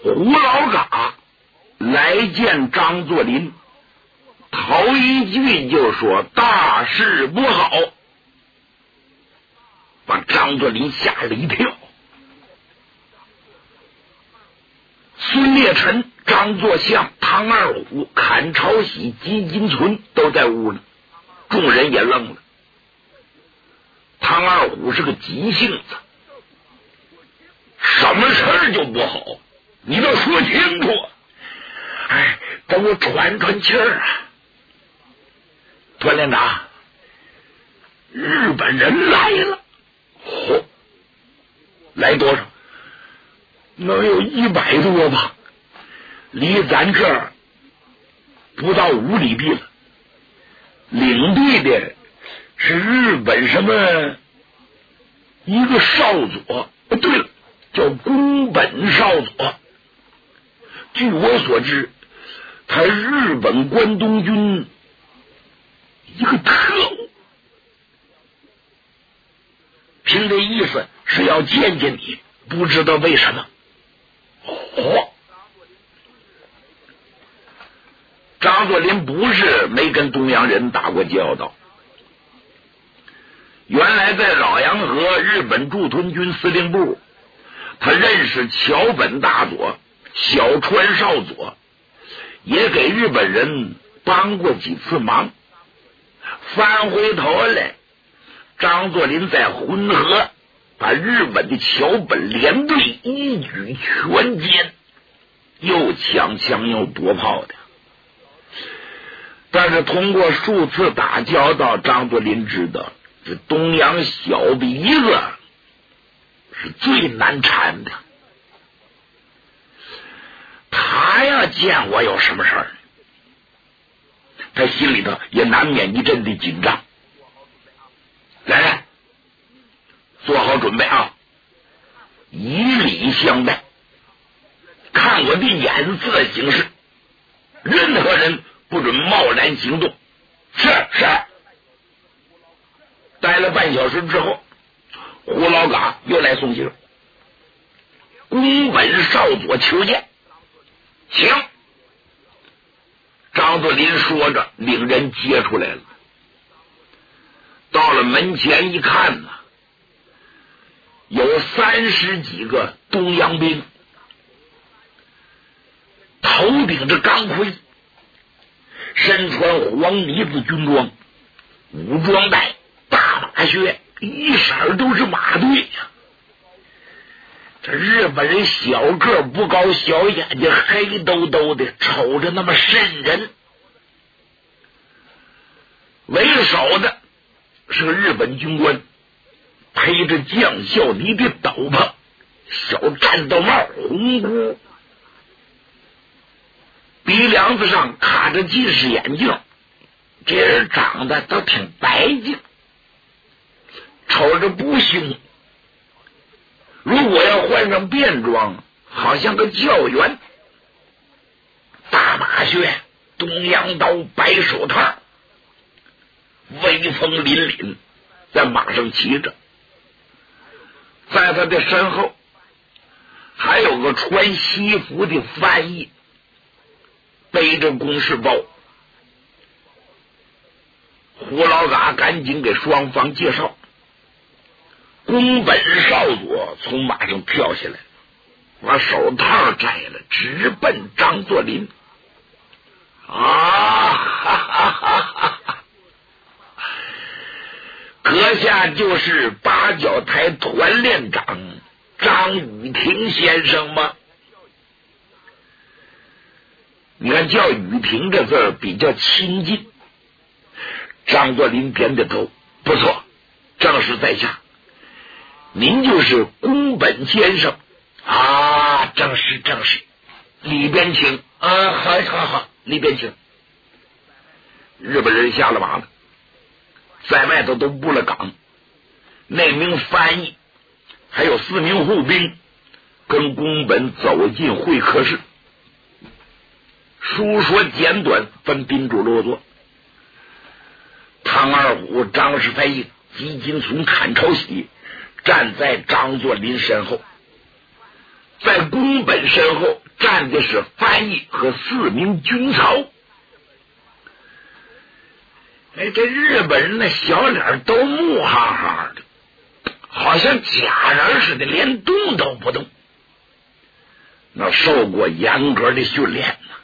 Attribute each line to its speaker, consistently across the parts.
Speaker 1: 胡老嘎来见张作霖，头一句就说大事不好，把张作霖吓了一跳。孙烈臣、张作相、唐二虎、坎朝喜、吉金存都在屋里，众人也愣了。唐二虎是个急性子，什么事儿就不好，你倒说清楚。哎，等我喘喘气儿啊。团连长，日本人来了。嚯，来多少？能有100多吧，离咱这儿不到5里地了。领队的是日本什么一个少佐，对了，叫宫本少佐。据我所知，他日本关东军一个特务，凭这意思是要见见你，不知道为什么。张作霖不是没跟东洋人打过交道，原来在老洋河日本驻屯军司令部，他认识桥本大佐、小川少佐，也给日本人帮过几次忙。翻回头来，张作霖在浑河把日本的桥本连队一举全歼，又抢枪又夺炮的。但是通过数次打交道，张作霖知道这东洋小鼻子是最难缠的。他要见我有什么事儿，他心里头也难免一阵的紧张。来，做好准备啊，以礼相待，看我的眼色行事，任何人不准贸然行动。是。待了半小时之后，胡老嘎又来送信，宫本少佐求见。行。张作霖说着，领人接出来了。到了门前一看呢，有30几个东洋兵，头顶着钢盔，身穿黄呢子军装，武装带，大马靴，一色都是马队呀。这日本人小个不高，小眼睛黑兜兜的，瞅着那么瘆人。为首的是个日本军官，披着将校呢的斗篷，小战斗帽，红箍，鼻梁子上卡着近视眼镜，这人长得倒挺白净，瞅着不凶。如果要换上便装，好像个教员。大马靴，东洋刀，白手套，威风凛凛，在马上骑着。在他的身后还有个穿西服的翻译，背着公事包。胡老嘎赶紧给双方介绍。宫本少佐从马上跳下来，把手套摘了，直奔张作霖。阁下就是八角台团练长张雨婷先生吗？你看叫雨婷这字儿比较亲近。张作霖点点头，不错，正是在下。您就是宫本先生啊？正是，里边请啊！好，里边请。日本人下了马了，在外头都布了岗，那名翻译还有4名护兵跟宫本走进会客室，书说简短，分宾主落座。唐二虎、张世才义、吉金存、坎朝喜站在张作霖身后，在宫本身后站的是翻译和4名军曹。哎，这日本人的小脸都木哈哈的，好像假人似的，连动都不动。那受过严格的训练呢。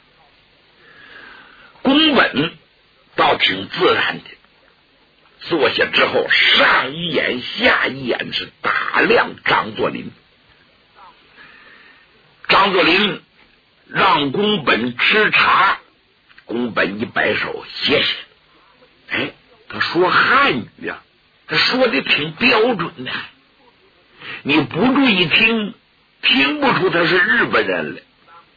Speaker 1: 宫本倒挺自然的，坐下之后上一眼下一眼是打量张作霖。张作霖让宫本吃茶，宫本一摆手谢谢。哎，他说汉语啊，他说的挺标准的，你不注意听，听不出他是日本人来。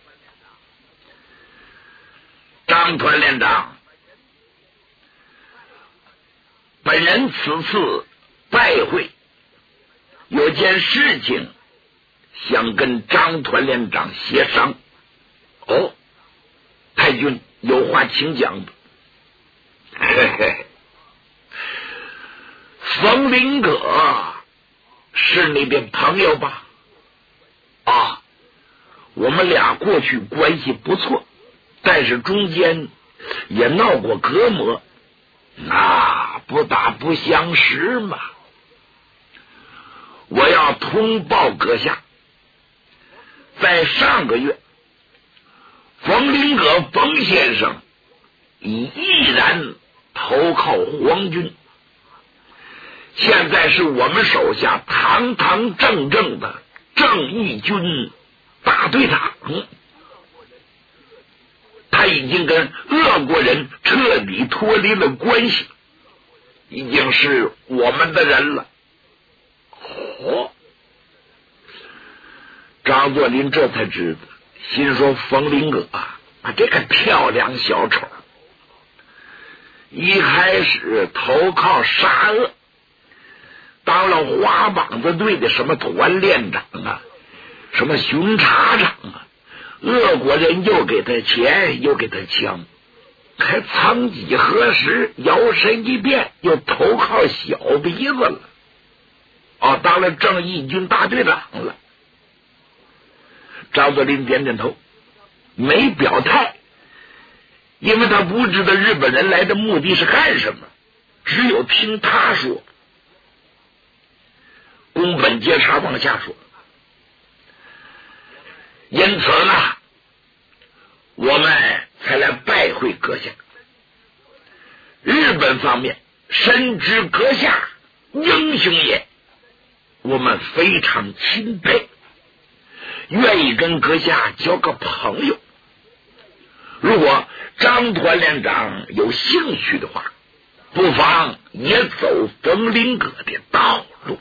Speaker 1: 张团连长，本人此次拜会，有件事情想跟张团连长协商。哦，太君有话请讲吧。嘿嘿，冯林葛是你的朋友吧？啊，我们俩过去关系不错，但是中间也闹过隔膜，那不打不相识嘛。我要通报阁下，在上个月，冯林葛冯先生已毅然投靠皇军，现在是我们手下堂堂正正的正义军大队长。他已经跟俄国人彻底脱离了关系，已经是我们的人了。哦，张作霖这才知道，心说冯林葛啊，这个漂亮小丑，一开始投靠沙俄，当了花膀子队的什么团连长啊，什么巡察长啊，俄国人又给他钱又给他枪，还曾几何时摇身一变又投靠小鼻子了，哦，当了正义军大队长了。张作霖点点头，没表态，因为他不知道日本人来的目的是干什么，只有听他说。宫本接茬往下说，因此呢，我们才来拜会阁下。日本方面深知阁下英雄也，我们非常钦佩，愿意跟阁下交个朋友。如果张团连长有兴趣的话，不妨也走冯林葛的道路。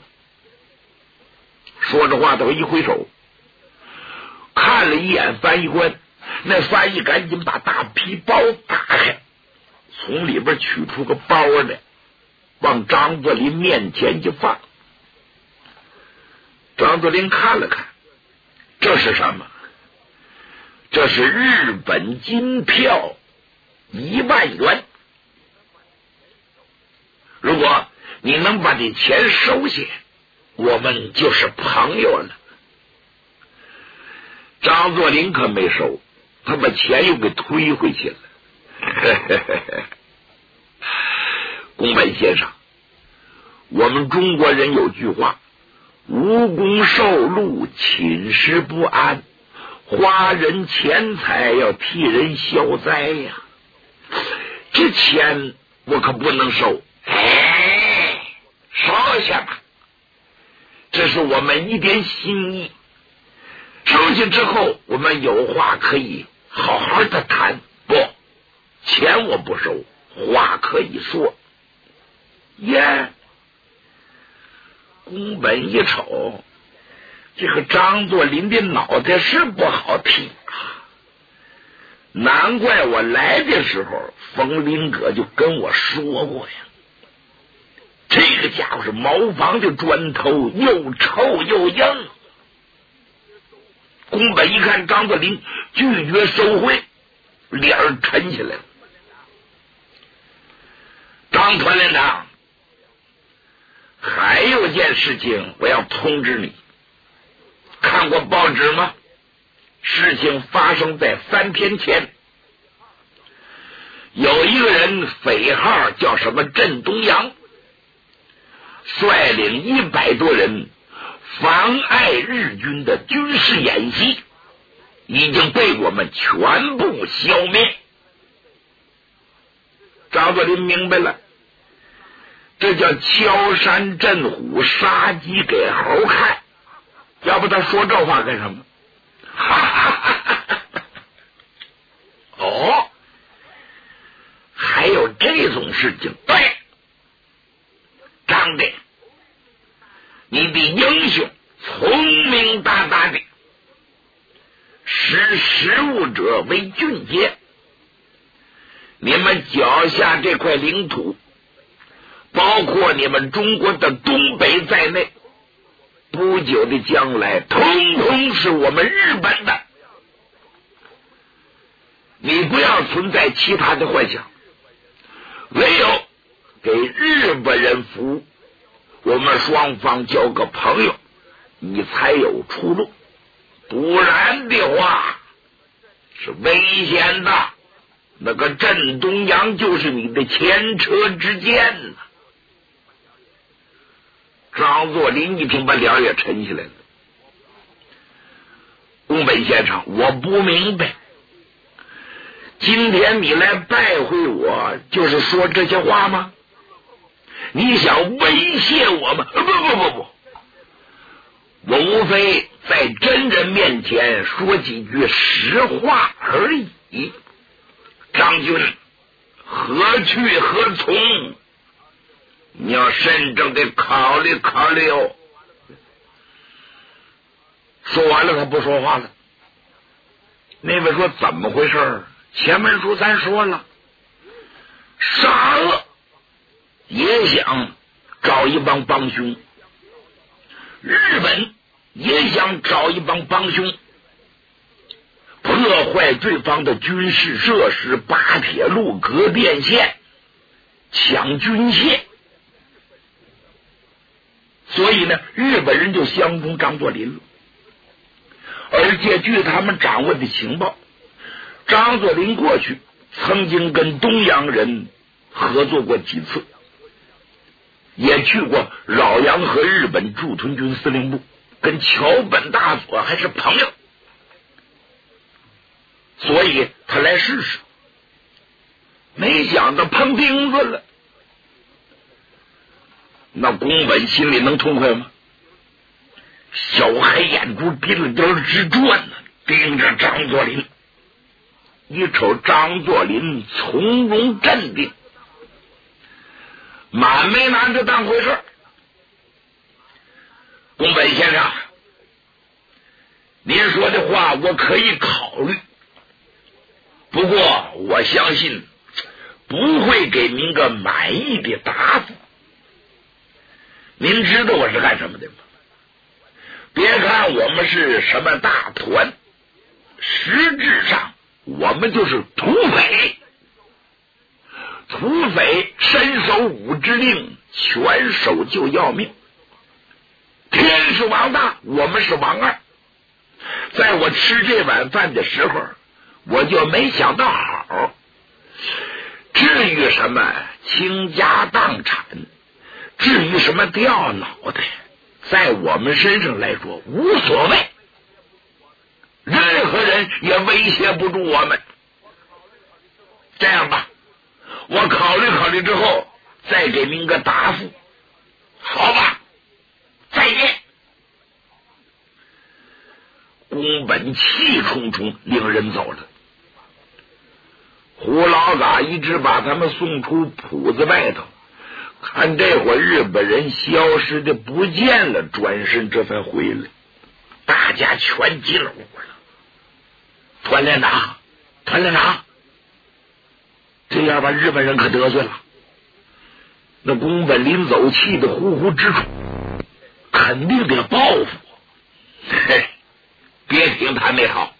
Speaker 1: 说着话，他一挥手，看了一眼翻译官，那翻译赶紧把大皮包打开，从里边取出个包来，往张作霖面前一放。张作霖看了看，这是什么？这是日本金票1万元。如果你能把这钱收下，我们就是朋友了。张作霖可没收，他把钱又给推回去了。宫本先生，我们中国人有句话，无功受禄，寝食不安，花人钱财要替人消灾呀。这钱我可不能收，收下吧，这是我们一点心意。收下之后，我们有话可以好好的谈。不，钱我不收，话可以说。耶，宫本一瞅，这个张作霖的脑袋是不好提啊！难怪我来的时候，冯林葛就跟我说过呀，这个家伙是茅房的砖头，又臭又硬。宫本一看张作霖拒绝收贿，脸儿沉起来了。张团连长，还有件事情我要通知你，看过报纸吗？ 事情发生在3天前，有一个人匪号叫什么镇东阳，率领100多人妨碍日军的军事演习，已经被我们全部消灭。张作霖明白了，这叫敲山震虎，杀鸡给猴看，要不他说这话干什么？哈哈哈哈哈！哦，还有这种事情？对，张的，你的英雄聪明大大的，识时务者为俊杰。你们脚下这块领土，包括你们中国的东北在内，不久的将来通通是我们日本的。你不要存在其他的幻想，唯有给日本人服务，我们双方交个朋友，你才有出路，不然的话是危险的。那个镇东阳就是你的前车之鉴呢。张作霖一听，把脸也沉起来了。宫本先生，我不明白，今天你来拜会我，就是说这些话吗？你想威胁我吗？不，我无非在真人面前说几句实话而已。张军，何去何从？你要慎重的考虑考虑哦。说完了，他不说话了。那位说怎么回事？前文书咱说了，沙俄也想找一帮帮凶，日本也想找一帮帮凶，破坏对方的军事设施，拔铁路、割电线，抢军械。所以呢，日本人就相中张作霖了。而且据他们掌握的情报，张作霖过去曾经跟东洋人合作过几次，也去过扰阳和日本驻屯军司令部，跟桥本大佐还是朋友，所以他来试试。没想到碰钉子了。那宫本心里能痛快吗？小黑眼珠滴了滴直转呢，盯着张作霖。一瞅张作霖从容镇定，满没拿这当回事。宫本先生，您说的话我可以考虑，不过我相信不会给您个满意的答复。您知道我是干什么的吗？别看我们是什么大团，实质上我们就是土匪。土匪伸手五指令，拳手就要命。天是王大，我们是王二。在我吃这碗饭的时候，我就没想到好。至于什么倾家荡产，至于什么掉脑袋，在我们身上来说无所谓，任何人也威胁不住我们。这样吧，我考虑考虑之后再给您个答复，好吧？再见。宫本气冲冲领人走了。胡老嘎一直把他们送出铺子外头，看这会儿日本人消失的不见了，转身这才回来，大家全急了了。团连长，这样把日本人可得罪了。那宫本临走气得呼呼直喘，肯定得报复。嘿，别听他那套，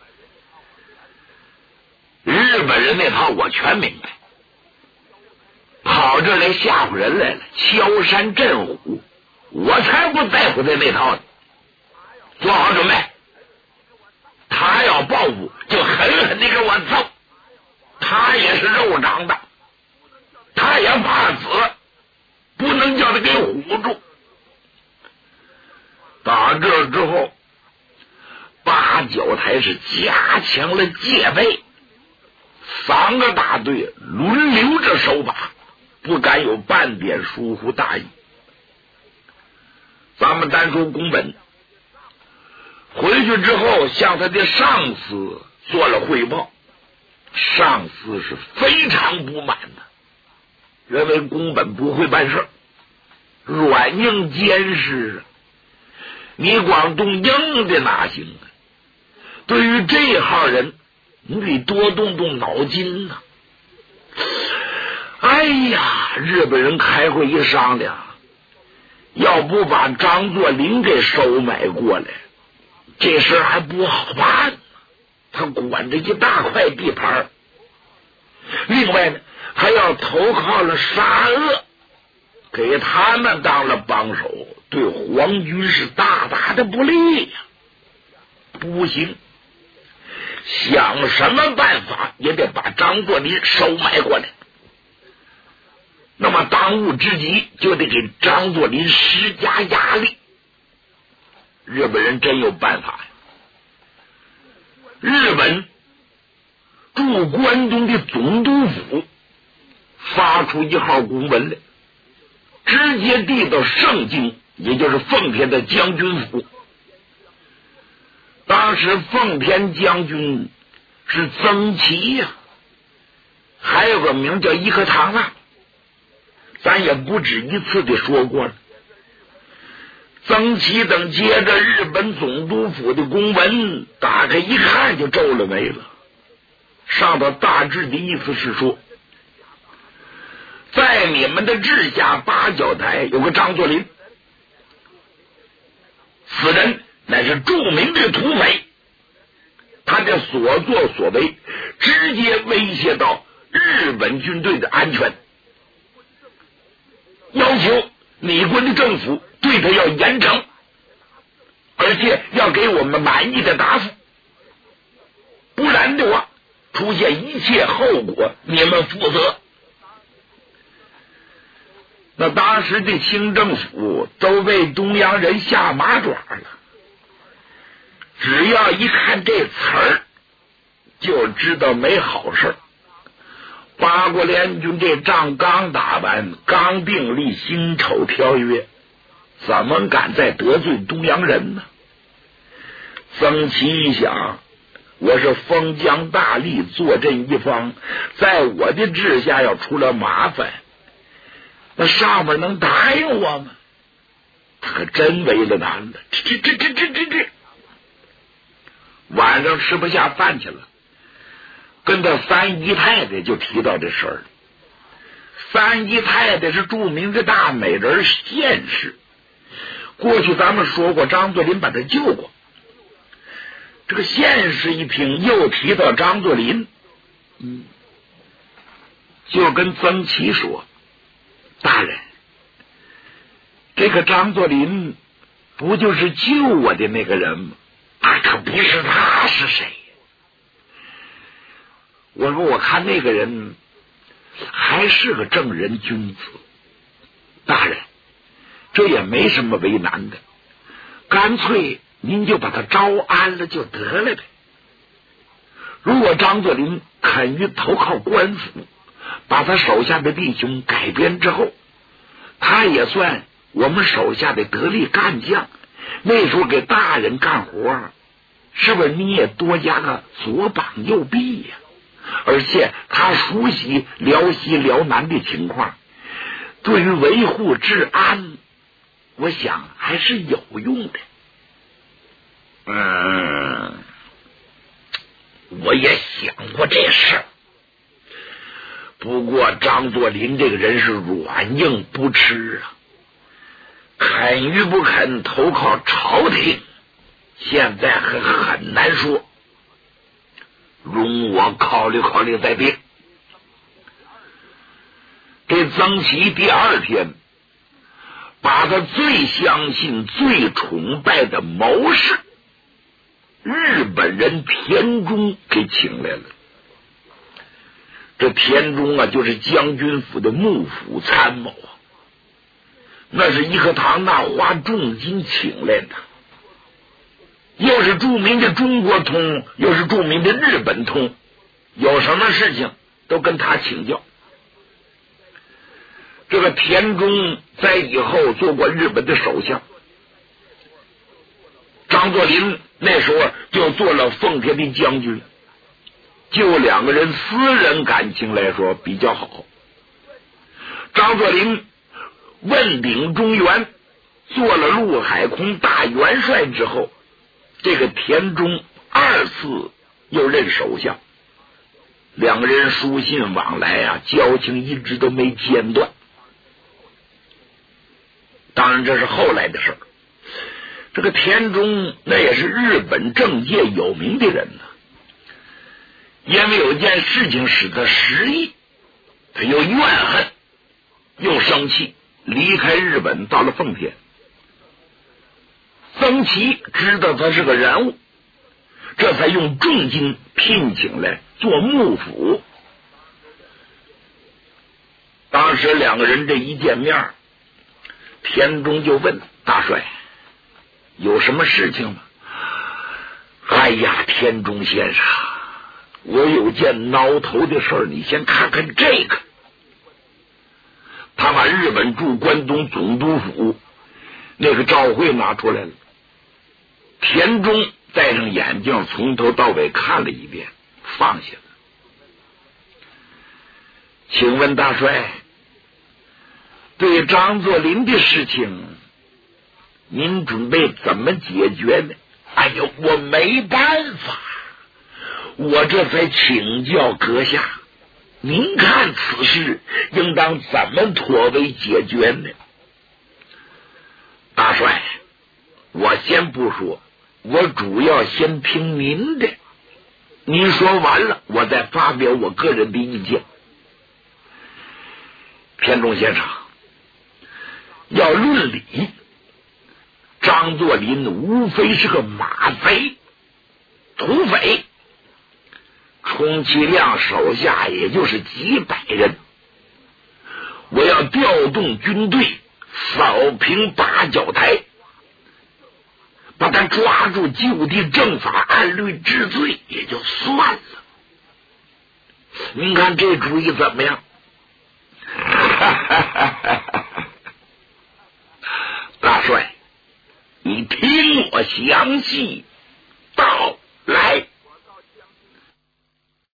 Speaker 1: 日本人那套我全明白。跑这来吓唬人来了，敲山震虎，我才不在乎他那套呢。做好准备，他要报复，就狠狠地给我揍。他也是肉长的，他也怕死，不能叫他给唬住。打这之后，八角台是加强了戒备，3个大队轮流着守把，不敢有半点疏忽大意。咱们单说宫本，回去之后向他的上司做了汇报，上司是非常不满的，认为宫本不会办事，软硬兼施，你光动硬的哪行啊？对于这号人，你得多动动脑筋呐。哎呀，日本人开会一商量，要不把张作霖给收买过来，这事还不好办。他管着一大块地盘，另外呢，还要投靠了沙俄，给他们当了帮手，对皇军是大大的不利呀。不行，想什么办法也得把张作霖收买过来。那么当务之急就得给张作霖施加压力。日本人真有办法呀！日本驻关东的总督府发出一号公文来，直接递到盛京，也就是奉天的将军府。当时奉天将军是曾琦呀，还有个名叫伊克唐纳，咱也不止一次的说过了。曾琦等接着日本总督府的公文打开一看就皱了眉了，上头大致的意思是说，在你们的治下八角台有个张作霖，此人乃是著名的土匪，他的所作所为直接威胁到日本军队的安全，要求你国的政府对他要严惩，而且要给我们满意的答复，不然的话出现一切后果你们负责。那当时的清政府都被东洋人下马爪了，只要一看这词儿就知道没好事。八国联军这仗刚打完，刚订立辛丑条约，怎么敢再得罪东洋人呢？曾琦一想，我是封疆大吏，坐镇一方，在我的治下要出了麻烦，那上面能答应我吗？他可真为了难了。这晚上吃不下饭去了，跟他三姨太太就提到这事儿。三姨太太是著名的大美人县士，过去咱们说过张作霖把他救过。这个县士一听又提到张作霖，就跟曾琦说，大人，这个张作霖不就是救我的那个人吗？可不是他，是谁？我说我看那个人还是个正人君子，大人，这也没什么为难的，干脆您就把他招安了就得了呗。如果张作霖肯于投靠官府，把他手下的弟兄改编之后，他也算我们手下的得力干将，那时候给大人干活，是不是你也多加个左膀右臂呀？而且他熟悉辽西辽南的情况，对于维护治安，我想还是有用的。我也想过这事，不过张作霖这个人是软硬不吃啊，肯与不肯投靠朝廷，现在还很难说，容我考虑考虑再定。这曾琦第二天把他最相信最崇拜的谋士日本人田中给请来了。这田中啊，就是将军府的幕府参谋啊，那是义和堂那花重金请来的，又是著名的中国通，又是著名的日本通，有什么事情都跟他请教。这个田中在以后做过日本的首相，张作霖那时候就做了奉天的将军，就两个人私人感情来说比较好。张作霖问鼎中原，做了陆海空大元帅之后，这个田中二次又任首相，两个人书信往来啊，交情一直都没间断。当然这是后来的事儿。这个田中那也是日本政界有名的人呢，因为有件事情使他失意，他又怨恨又生气，离开日本到了奉天。曾琦知道他是个人物，这才用重金聘请来做幕府。当时两个人这一见面，田中就问大帅有什么事情吗？哎呀，田中先生，我有件挠头的事儿，你先看看这个。他把日本驻关东总督府那个照会拿出来了，田中戴上眼镜，从头到尾看了一遍，放下了。请问大帅，对张作霖的事情您准备怎么解决呢？哎呦，我没办法，我这才请教阁下，您看此事应当怎么妥为解决呢？大帅，我先不说，我主要先听您的，您说完了我再发表我个人的意见。田中先生，要论理，张作霖无非是个马贼土匪，充其量手下也就是几百人，我要调动军队扫平八角台，把他抓住，就地正法，按律治罪也就算了。您看这主意怎么样？大帅，你听我详细